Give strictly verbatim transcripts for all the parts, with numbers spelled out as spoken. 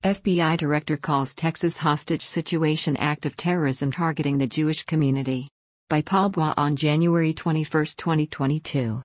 F B I Director calls Texas hostage situation act of terrorism targeting the Jewish community. By Paul Bois on January twenty-first, twenty twenty-two.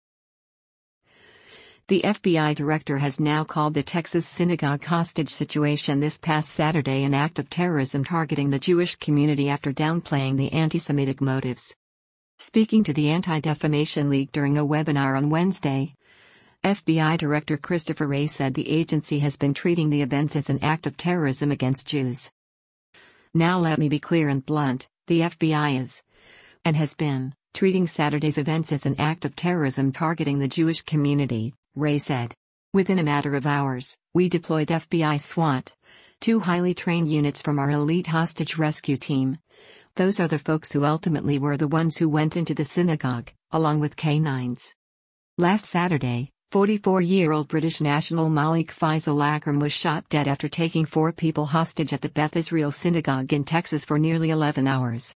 The F B I director has now called the Texas synagogue hostage situation this past Saturday an act of terrorism targeting the Jewish community after downplaying the anti-Semitic motives. Speaking to the Anti-Defamation League during a webinar on Wednesday, F B I Director Christopher Wray said the agency has been treating the events as an act of terrorism against Jews. Now let me be clear and blunt, the F B I is, and has been, treating Saturday's events as an act of terrorism targeting the Jewish community, Wray said. Within a matter of hours, we deployed F B I SWAT, two highly trained units from our elite hostage rescue team. Those are the folks who ultimately were the ones who went into the synagogue, along with K nines. Last Saturday, forty-four-year-old British national Malik Faisal Akram was shot dead after taking four people hostage at the Beth Israel Synagogue in Texas for nearly eleven hours.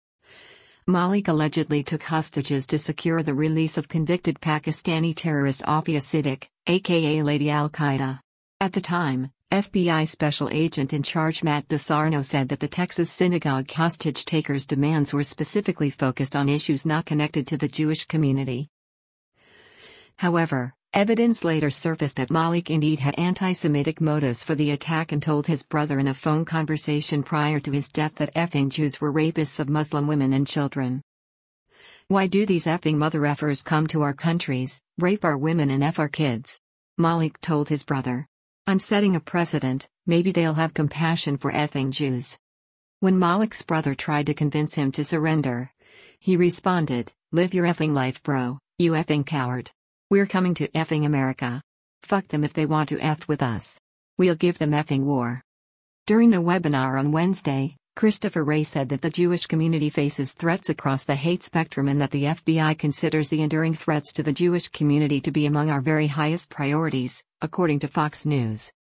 Malik allegedly took hostages to secure the release of convicted Pakistani terrorist Afia Siddique, aka Lady Al-Qaeda. At the time, F B I Special Agent in Charge Matt DeSarno said that the Texas synagogue hostage-takers' demands were specifically focused on issues not connected to the Jewish community. However, evidence later surfaced that Malik indeed had anti-Semitic motives for the attack and told his brother in a phone conversation prior to his death that effing Jews were rapists of Muslim women and children. Why do these effing mother effers come to our countries, rape our women and F our kids? Malik told his brother. I'm setting a precedent, maybe they'll have compassion for effing Jews. When Malik's brother tried to convince him to surrender, he responded, live your effing life, bro, you effing coward. We're coming to effing America. Fuck them if they want to F with us. We'll give them effing war. During the webinar on Wednesday, Christopher Wray said that the Jewish community faces threats across the hate spectrum and that the F B I considers the enduring threats to the Jewish community to be among our very highest priorities, according to Fox News.